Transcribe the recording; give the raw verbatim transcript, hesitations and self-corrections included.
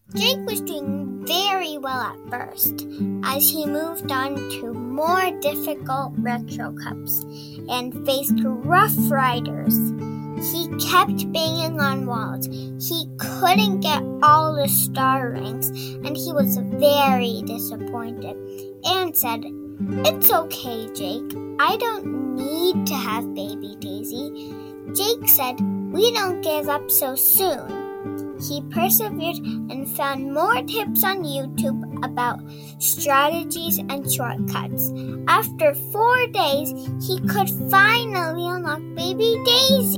Jake was doing very well at first as he moved on to more difficult retro cups and faced rough riders. He kept banging on walls. He couldn't get all the star rings, and he was very disappointed and said, "It's okay, Jake. I don't need to have baby Daisy." Jake said, "We don't give up so soon." He persevered and found more tips on YouTube about strategies and shortcuts. After four days, he could finally unlock baby Daisy.